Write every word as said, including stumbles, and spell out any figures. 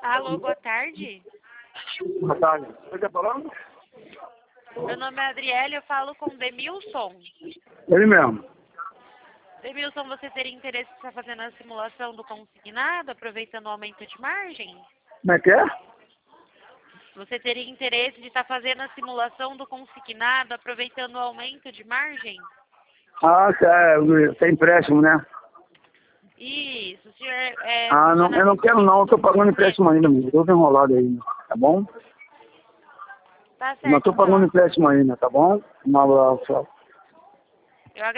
Alô, boa tarde. Boa tarde. Você está falando? Meu nome é Adriele, eu falo com Demilson. Ele mesmo. Demilson, você teria interesse em estar fazendo a simulação do consignado, aproveitando o aumento de margem? Como é que é? Você teria interesse de estar fazendo a simulação do consignado, aproveitando o aumento de margem? Ah, é, tem empréstimo, né? Isso, o senhor é... Ah, não, eu não quero não, eu tô pagando empréstimo ainda, meu. Eu tô enrolado ainda, tá bom? Tá Não certo, tô pagando então. empréstimo ainda, tá bom? Um abraço.